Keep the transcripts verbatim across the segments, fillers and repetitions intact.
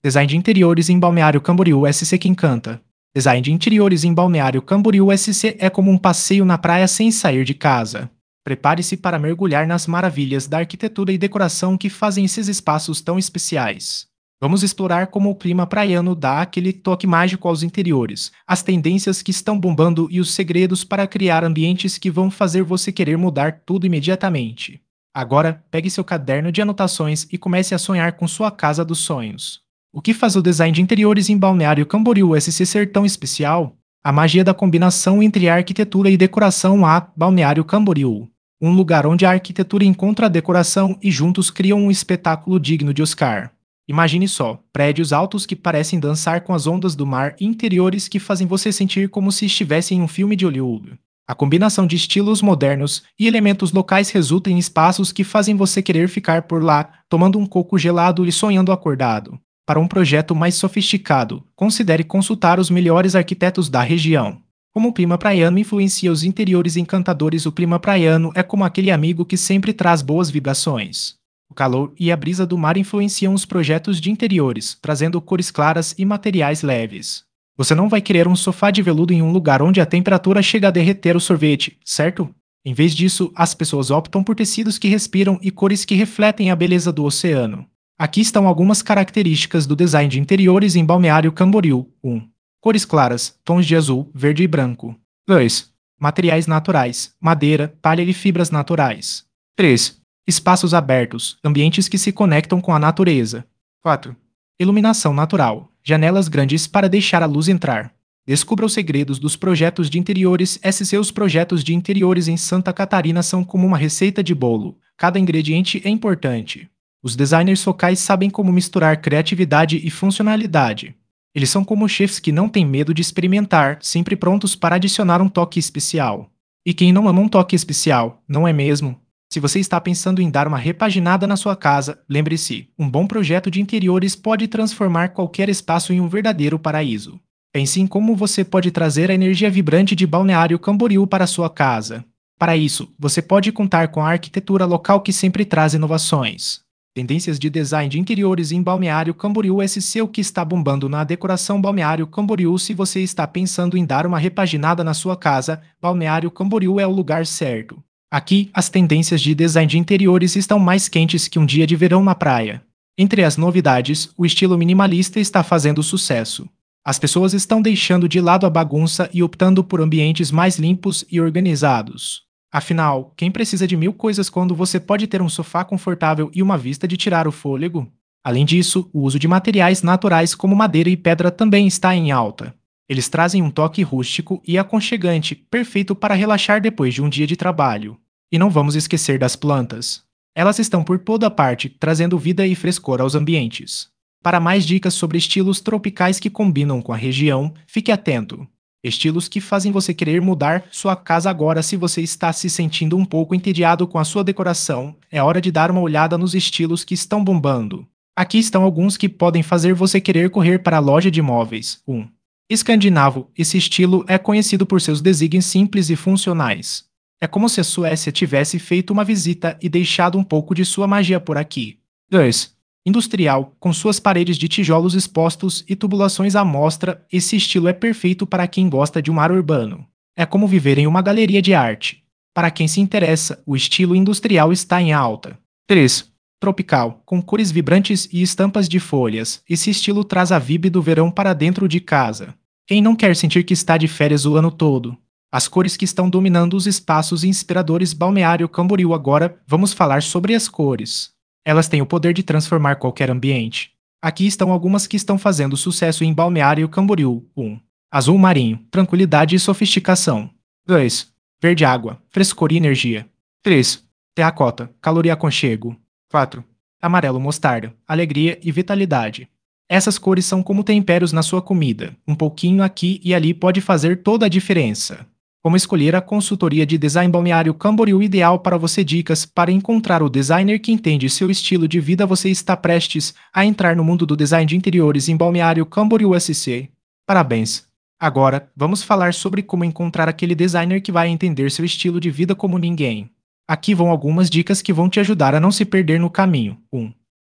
Design de interiores em Balneário Camboriú S C que encanta. Design de interiores em Balneário Camboriú S C é como um passeio na praia sem sair de casa. Prepare-se para mergulhar nas maravilhas da arquitetura e decoração que fazem esses espaços tão especiais. Vamos explorar como o clima praiano dá aquele toque mágico aos interiores, as tendências que estão bombando e os segredos para criar ambientes que vão fazer você querer mudar tudo imediatamente. Agora, pegue seu caderno de anotações e comece a sonhar com sua casa dos sonhos. O que faz o design de interiores em Balneário Camboriú S C ser tão especial? A magia da combinação entre a arquitetura e decoração a Balneário Camboriú. Um lugar onde a arquitetura encontra a decoração e juntos criam um espetáculo digno de Oscar. Imagine só, prédios altos que parecem dançar com as ondas do mar e interiores que fazem você sentir como se estivesse em um filme de Hollywood. A combinação de estilos modernos e elementos locais resulta em espaços que fazem você querer ficar por lá, tomando um coco gelado e sonhando acordado. Para um projeto mais sofisticado, considere consultar os melhores arquitetos da região. Como o clima praiano influencia os interiores encantadores, o clima praiano é como aquele amigo que sempre traz boas vibrações. O calor e a brisa do mar influenciam os projetos de interiores, trazendo cores claras e materiais leves. Você não vai querer um sofá de veludo em um lugar onde a temperatura chega a derreter o sorvete, certo? Em vez disso, as pessoas optam por tecidos que respiram e cores que refletem a beleza do oceano. Aqui estão algumas características do design de interiores em Balneário Camboriú. um. Cores claras, tons de azul, verde e branco. dois. Materiais naturais, madeira, palha e fibras naturais. três. Espaços abertos, ambientes que se conectam com a natureza. quatro. Iluminação natural, janelas grandes para deixar a luz entrar. Descubra os segredos dos projetos de interiores S C. Os projetos de interiores em Santa Catarina são como uma receita de bolo. Cada ingrediente é importante. Os designers focais sabem como misturar criatividade e funcionalidade. Eles são como chefs que não têm medo de experimentar, sempre prontos para adicionar um toque especial. E quem não ama um toque especial, não é mesmo? Se você está pensando em dar uma repaginada na sua casa, lembre-se, um bom projeto de interiores pode transformar qualquer espaço em um verdadeiro paraíso. Pense em como você pode trazer a energia vibrante de Balneário Camboriú para a sua casa. Para isso, você pode contar com a arquitetura local que sempre traz inovações. Tendências de design de interiores em Balneário Camboriú S C. O que está bombando na decoração Balneário Camboriú? Se você está pensando em dar uma repaginada na sua casa, Balneário Camboriú é o lugar certo. Aqui, as tendências de design de interiores estão mais quentes que um dia de verão na praia. Entre as novidades, o estilo minimalista está fazendo sucesso. As pessoas estão deixando de lado a bagunça e optando por ambientes mais limpos e organizados. Afinal, quem precisa de mil coisas quando você pode ter um sofá confortável e uma vista de tirar o fôlego? Além disso, o uso de materiais naturais como madeira e pedra também está em alta. Eles trazem um toque rústico e aconchegante, perfeito para relaxar depois de um dia de trabalho. E não vamos esquecer das plantas. Elas estão por toda parte, trazendo vida e frescor aos ambientes. Para mais dicas sobre estilos tropicais que combinam com a região, fique atento. Estilos que fazem você querer mudar sua casa agora. Se você está se sentindo um pouco entediado com a sua decoração, é hora de dar uma olhada nos estilos que estão bombando. Aqui estão alguns que podem fazer você querer correr para a loja de móveis. um. Escandinavo. Esse estilo é conhecido por seus designs simples e funcionais. É como se a Suécia tivesse feito uma visita e deixado um pouco de sua magia por aqui. dois. Industrial, com suas paredes de tijolos expostos e tubulações à mostra, esse estilo é perfeito para quem gosta de um ar urbano. É como viver em uma galeria de arte. Para quem se interessa, o estilo industrial está em alta. três. Tropical, com cores vibrantes e estampas de folhas, esse estilo traz a vibe do verão para dentro de casa. Quem não quer sentir que está de férias o ano todo? As cores que estão dominando os espaços inspiradores Balneário Camboriú. Agora, vamos falar sobre as cores. Elas têm o poder de transformar qualquer ambiente. Aqui estão algumas que estão fazendo sucesso em Balneário Camboriú. um. Azul marinho, tranquilidade e sofisticação. dois. Verde água, frescor e energia. três. Terracota, calor e aconchego. quatro. Amarelo mostarda, alegria e vitalidade. Essas cores são como temperos na sua comida. Um pouquinho aqui e ali pode fazer toda a diferença. Como escolher a consultoria de design Balneário Camboriú ideal para você? Dicas para encontrar o designer que entende seu estilo de vida. Você está prestes a entrar no mundo do design de interiores em Balneário Camboriú S C. Parabéns! Agora, vamos falar sobre como encontrar aquele designer que vai entender seu estilo de vida como ninguém. Aqui vão algumas dicas que vão te ajudar a não se perder no caminho. um.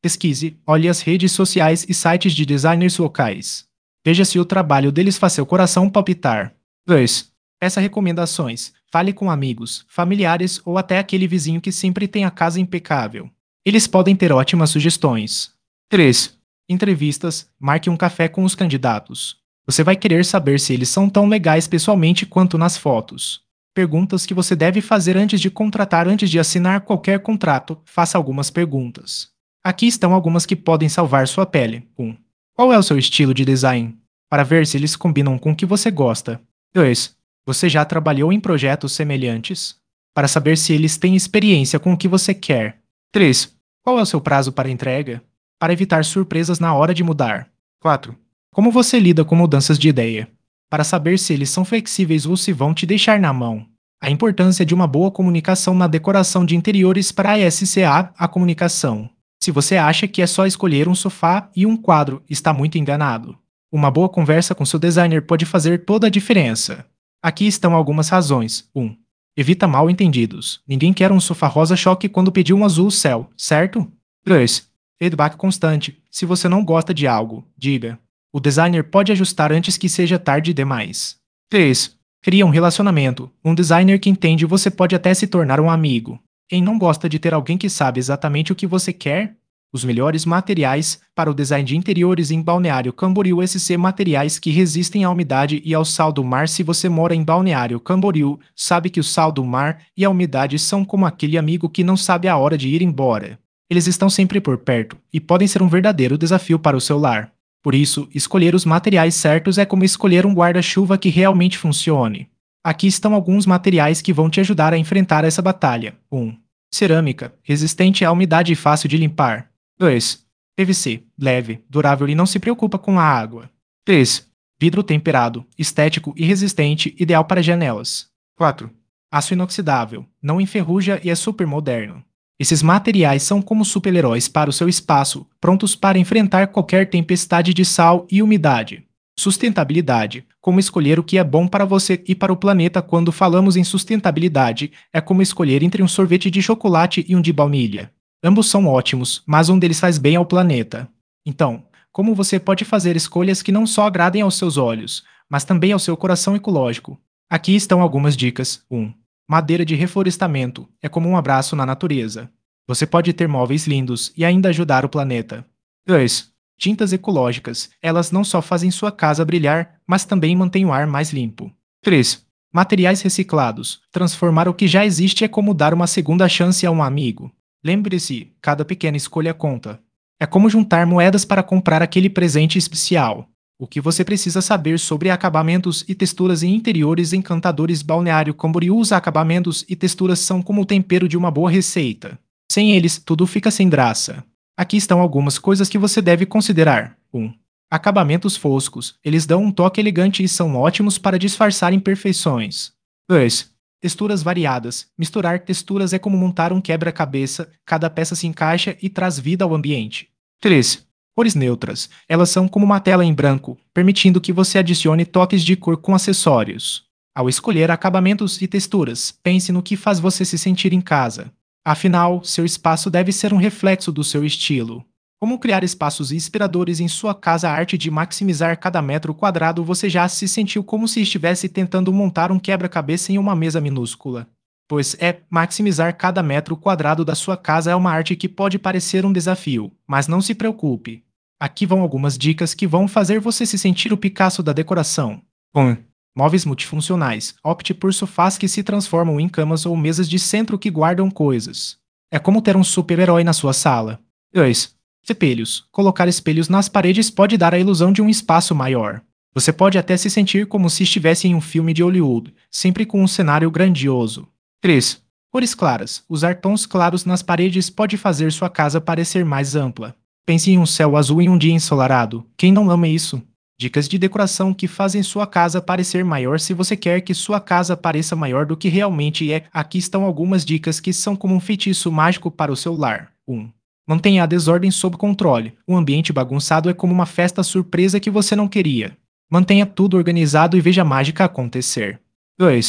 Pesquise, olhe as redes sociais e sites de designers locais. Veja se o trabalho deles faz seu coração palpitar. dois. Peça recomendações. Fale com amigos, familiares ou até aquele vizinho que sempre tem a casa impecável. Eles podem ter ótimas sugestões. três. Entrevistas. Marque um café com os candidatos. Você vai querer saber se eles são tão legais pessoalmente quanto nas fotos. Perguntas que você deve fazer antes de contratar. Antes de assinar qualquer contrato, faça algumas perguntas. Aqui estão algumas que podem salvar sua pele. um. Qual é o seu estilo de design? Para ver se eles combinam com o que você gosta. dois. Você já trabalhou em projetos semelhantes? Para saber se eles têm experiência com o que você quer. três. Qual é o seu prazo para entrega? Para evitar surpresas na hora de mudar. quatro. Como você lida com mudanças de ideia? Para saber se eles são flexíveis ou se vão te deixar na mão. A importância de uma boa comunicação na decoração de interiores. Para a S C A, a comunicação. Se você acha que é só escolher um sofá e um quadro, está muito enganado. Uma boa conversa com seu designer pode fazer toda a diferença. Aqui estão algumas razões. um. Evita mal-entendidos. Ninguém quer um sofá rosa-choque quando pediu um azul céu, certo? dois. Feedback constante. Se você não gosta de algo, diga. O designer pode ajustar antes que seja tarde demais. três. Cria um relacionamento. Um designer que entende você pode até se tornar um amigo. Quem não gosta de ter alguém que sabe exatamente o que você quer? Os melhores materiais para o design de interiores em Balneário Camboriú S C. Materiais que resistem à umidade e ao sal do mar. Se você mora em Balneário Camboriú, sabe que o sal do mar e a umidade são como aquele amigo que não sabe a hora de ir embora. Eles estão sempre por perto e podem ser um verdadeiro desafio para o seu lar. Por isso, escolher os materiais certos é como escolher um guarda-chuva que realmente funcione. Aqui estão alguns materiais que vão te ajudar a enfrentar essa batalha. um. Cerâmica, resistente à umidade e fácil de limpar. dois. P V C, leve, durável e não se preocupa com a água. três. Vidro temperado, estético e resistente, ideal para janelas. quatro. Aço inoxidável, não enferruja e é super moderno. Esses materiais são como super-heróis para o seu espaço, prontos para enfrentar qualquer tempestade de sal e umidade. Sustentabilidade. Como escolher o que é bom para você e para o planeta. Quando falamos em sustentabilidade, é como escolher entre um sorvete de chocolate e um de baunilha. Ambos são ótimos, mas um deles faz bem ao planeta. Então, como você pode fazer escolhas que não só agradem aos seus olhos, mas também ao seu coração ecológico? Aqui estão algumas dicas. um. Madeira de reflorestamento. É como um abraço na natureza. Você pode ter móveis lindos e ainda ajudar o planeta. dois. Tintas ecológicas. Elas não só fazem sua casa brilhar, mas também mantêm o ar mais limpo. três. Materiais reciclados. Transformar o que já existe é como dar uma segunda chance a um amigo. Lembre-se, cada pequena escolha conta. É como juntar moedas para comprar aquele presente especial. O que você precisa saber sobre acabamentos e texturas em interiores encantadores. Balneário Camboriú. Os acabamentos e texturas são como o tempero de uma boa receita. Sem eles, tudo fica sem graça. Aqui estão algumas coisas que você deve considerar. um. Acabamentos foscos. Eles dão um toque elegante e são ótimos para disfarçar imperfeições. dois. Texturas variadas. Misturar texturas é como montar um quebra-cabeça, cada peça se encaixa e traz vida ao ambiente. três. Cores neutras. Elas são como uma tela em branco, permitindo que você adicione toques de cor com acessórios. Ao escolher acabamentos e texturas, pense no que faz você se sentir em casa. Afinal, seu espaço deve ser um reflexo do seu estilo. Como criar espaços inspiradores em sua casa? A arte de maximizar cada metro quadrado. Você já se sentiu como se estivesse tentando montar um quebra-cabeça em uma mesa minúscula? Pois é, maximizar cada metro quadrado da sua casa é uma arte que pode parecer um desafio, mas não se preocupe. Aqui vão algumas dicas que vão fazer você se sentir o Picasso da decoração. um. Móveis multifuncionais. Opte por sofás que se transformam em camas ou mesas de centro que guardam coisas. É como ter um super-herói na sua sala. dois. Espelhos. Colocar espelhos nas paredes pode dar a ilusão de um espaço maior. Você pode até se sentir como se estivesse em um filme de Hollywood, sempre com um cenário grandioso. três. Cores claras. Usar tons claros nas paredes pode fazer sua casa parecer mais ampla. Pense em um céu azul em um dia ensolarado. Quem não ama isso? Dicas de decoração que fazem sua casa parecer maior. Se você quer que sua casa pareça maior do que realmente é, aqui estão algumas dicas que são como um feitiço mágico para o seu lar. um. Mantenha a desordem sob controle. Um ambiente bagunçado é como uma festa surpresa que você não queria. Mantenha tudo organizado e veja a mágica acontecer. dois.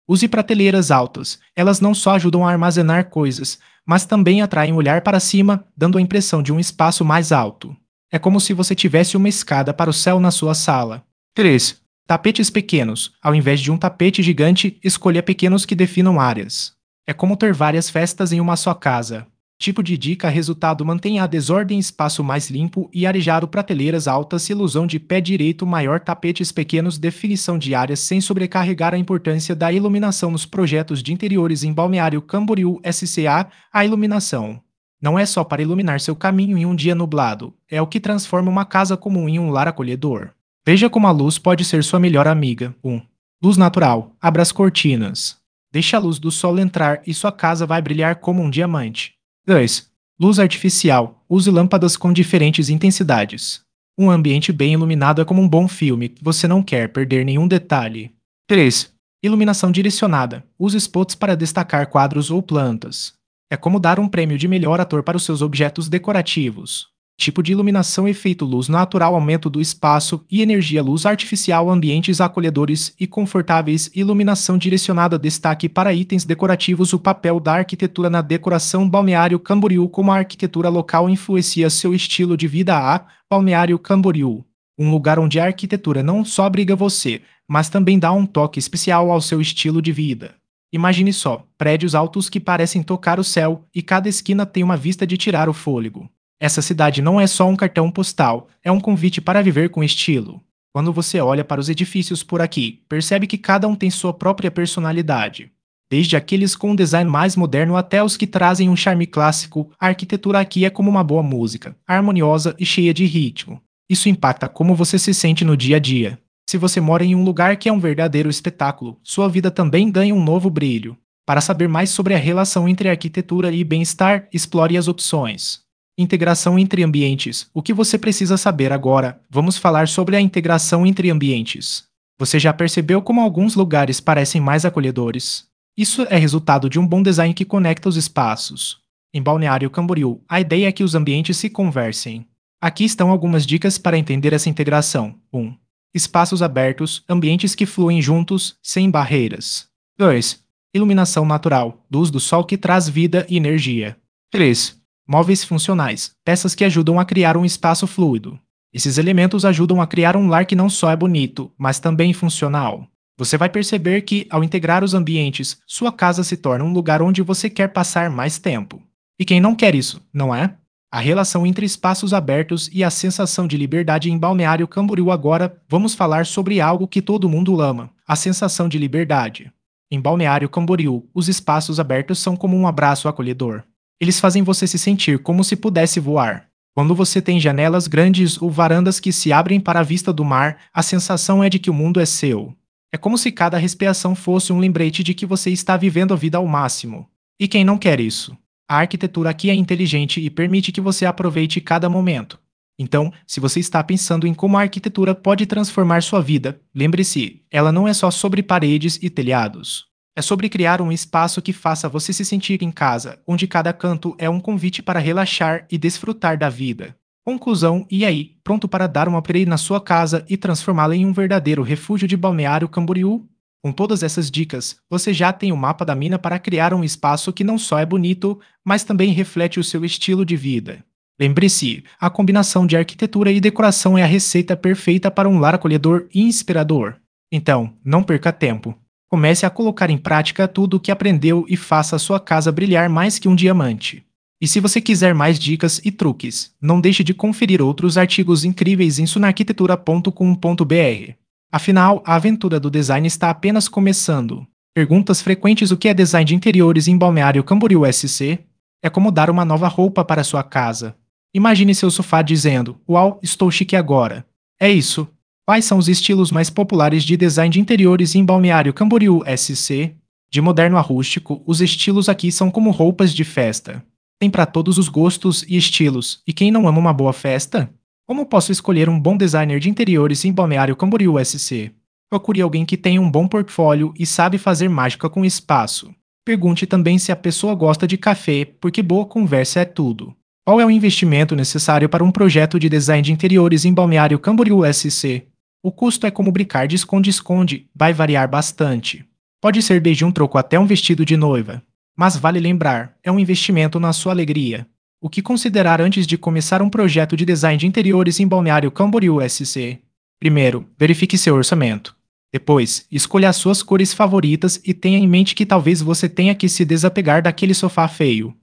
Use prateleiras altas. Elas não só ajudam a armazenar coisas, mas também atraem o olhar para cima, dando a impressão de um espaço mais alto. É como se você tivesse uma escada para o céu na sua sala. três. Tapetes pequenos. Ao invés de um tapete gigante, escolha pequenos que definam áreas. É como ter várias festas em uma só casa. Tipo de dica: resultado: mantenha a desordem, espaço mais limpo e arejado, prateleiras altas, ilusão de pé direito maior, tapetes pequenos, definição de áreas sem sobrecarregar. A importância da iluminação nos projetos de interiores em Balneário Camboriú S C A. A iluminação não é só para iluminar seu caminho em um dia nublado, é o que transforma uma casa comum em um lar acolhedor. Veja como a luz pode ser sua melhor amiga. um. Luz natural. Abra as cortinas. Deixe a luz do sol entrar e sua casa vai brilhar como um diamante. dois. Luz artificial. Use lâmpadas com diferentes intensidades. Um ambiente bem iluminado é como um bom filme, você não quer perder nenhum detalhe. três. Iluminação direcionada. Use spots para destacar quadros ou plantas. É como dar um prêmio de melhor ator para os seus objetos decorativos. Tipo de iluminação: efeito luz natural, aumento do espaço e energia, luz artificial, ambientes acolhedores e confortáveis, iluminação direcionada, destaque para itens decorativos. O papel da arquitetura na decoração. Balneário Camboriú. Como a arquitetura local influencia seu estilo de vida. A Balneário Camboriú, um lugar onde a arquitetura não só abriga você, mas também dá um toque especial ao seu estilo de vida. Imagine só, prédios altos que parecem tocar o céu e cada esquina tem uma vista de tirar o fôlego. Essa cidade não é só um cartão postal, é um convite para viver com estilo. Quando você olha para os edifícios por aqui, percebe que cada um tem sua própria personalidade. Desde aqueles com um design mais moderno até os que trazem um charme clássico, a arquitetura aqui é como uma boa música, harmoniosa e cheia de ritmo. Isso impacta como você se sente no dia a dia. Se você mora em um lugar que é um verdadeiro espetáculo, sua vida também ganha um novo brilho. Para saber mais sobre a relação entre arquitetura e bem-estar, explore as opções. Integração entre ambientes. O que você precisa saber agora? Vamos falar sobre a integração entre ambientes. Você já percebeu como alguns lugares parecem mais acolhedores? Isso é resultado de um bom design que conecta os espaços. Em Balneário Camboriú, a ideia é que os ambientes se conversem. Aqui estão algumas dicas para entender essa integração. um. Espaços abertos, ambientes que fluem juntos, sem barreiras. dois. Iluminação natural, luz do sol que traz vida e energia. três. Móveis funcionais, peças que ajudam a criar um espaço fluido. Esses elementos ajudam a criar um lar que não só é bonito, mas também funcional. Você vai perceber que, ao integrar os ambientes, sua casa se torna um lugar onde você quer passar mais tempo. E quem não quer isso, não é? A relação entre espaços abertos e a sensação de liberdade em Balneário Camboriú. Agora, vamos falar sobre algo que todo mundo ama: a sensação de liberdade. Em Balneário Camboriú, os espaços abertos são como um abraço acolhedor. Eles fazem você se sentir como se pudesse voar. Quando você tem janelas grandes ou varandas que se abrem para a vista do mar, a sensação é de que o mundo é seu. É como se cada respiração fosse um lembrete de que você está vivendo a vida ao máximo. E quem não quer isso? A arquitetura aqui é inteligente e permite que você aproveite cada momento. Então, se você está pensando em como a arquitetura pode transformar sua vida, lembre-se, ela não é só sobre paredes e telhados. É sobre criar um espaço que faça você se sentir em casa, onde cada canto é um convite para relaxar e desfrutar da vida. Conclusão: e aí, pronto para dar um upgrade na sua casa e transformá-la em um verdadeiro refúgio de Balneário Camboriú? Com todas essas dicas, você já tem o mapa da mina para criar um espaço que não só é bonito, mas também reflete o seu estilo de vida. Lembre-se, a combinação de arquitetura e decoração é a receita perfeita para um lar acolhedor e inspirador. Então, não perca tempo. Comece a colocar em prática tudo o que aprendeu e faça a sua casa brilhar mais que um diamante. E se você quiser mais dicas e truques, não deixe de conferir outros artigos incríveis em sunarquitetura ponto com ponto br. Afinal, a aventura do design está apenas começando. Perguntas frequentes: o que é design de interiores em Balneário Camboriú S C? É como dar uma nova roupa para sua casa. Imagine seu sofá dizendo: "Uau, estou chique agora." É isso. Quais são os estilos mais populares de design de interiores em Balneário Camboriú S C? De moderno a rústico, os estilos aqui são como roupas de festa. Tem para todos os gostos e estilos, e quem não ama uma boa festa? Como posso escolher um bom designer de interiores em Balneário Camboriú S C? Procure alguém que tenha um bom portfólio e sabe fazer mágica com espaço. Pergunte também se a pessoa gosta de café, porque boa conversa é tudo. Qual é o investimento necessário para um projeto de design de interiores em Balneário Camboriú S C? O custo é como brincar de esconde-esconde, vai variar bastante. Pode ser desde um troco até um vestido de noiva. Mas vale lembrar, é um investimento na sua alegria. O que considerar antes de começar um projeto de design de interiores em Balneário Camboriú S C? Primeiro, verifique seu orçamento. Depois, escolha as suas cores favoritas e tenha em mente que talvez você tenha que se desapegar daquele sofá feio.